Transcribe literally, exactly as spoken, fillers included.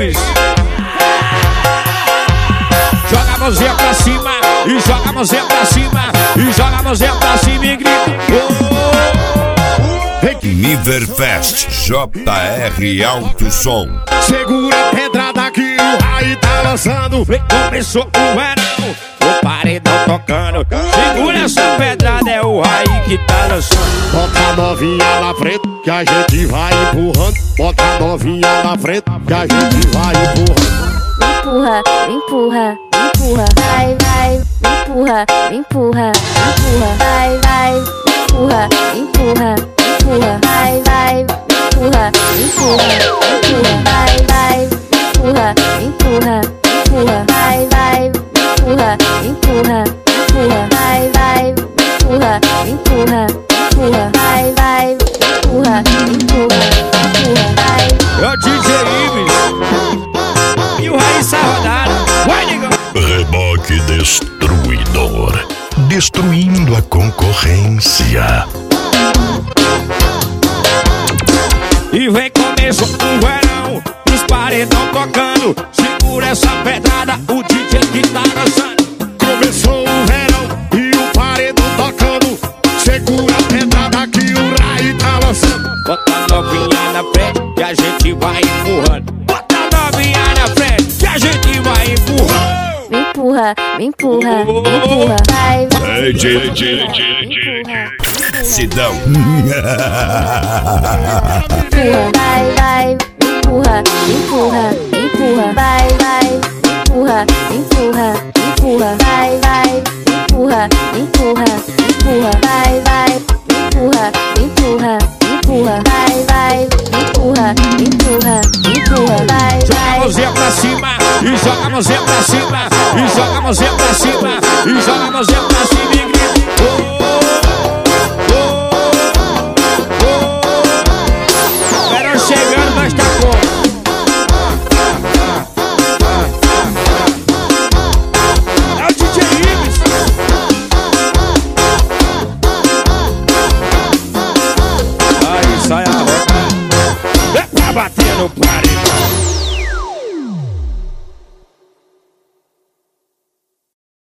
Ives. Joga a mãozinha pra cima e joga a mãozinha pra cima e joga a mãozinha pra cima e grita. Niverfest J R Alto Som. Segura a pedrada que o raio tá lançando. Começou o verão, o paredão tocando. Segura essa pedrada, é o raio que tá lançando. Bota a novinha na frente que a gente vai empurrando. Bota a novinha na frente que a gente vai empurrando. Empurra, empurra, empurra, vai, vai, empurra, empurra, empurra, vai, vai, empurra, empurra, empurra, vai, vai, empurra, empurra, empurra, vai, vai, empurra, empurra, empurra, vai, vai, empurra, empurra, empurra, vai, vai, empurra, empurra, empurra, vai, vai, empurra, empurra, empurra, vai. É o D J Ives e o Raí sai rodada. Vai, negão. Reboque destruidor, destruindo a concorrência. E vem começo o verão, os paredão tocando. Segura essa pedrada, o D J que tá dançando. Começou o verão e o paredão tocando. Segura a pedrada que o raio tá lançando. Bota a novinha na frente que a gente vai empurrando. Bota a novinha na frente que a gente vai empurrando. Me empurra, me empurra, me empurra, vai, vai. É D J, D J, Sidão. Empurra, vai, vai, empurra, empurra, empurra, vai, vai, empurra, empurra, empurra, vai, vai, empurra, empurra, empurra, vai, vai, empurra, empurra, empurra, vai, vai, empurra, empurra, empurra, vai, Joga a vai. mãozinha pra cima e joga a mãozinha pra cima e joga a mãozinha pra cima e joga a mãozinha pra cima.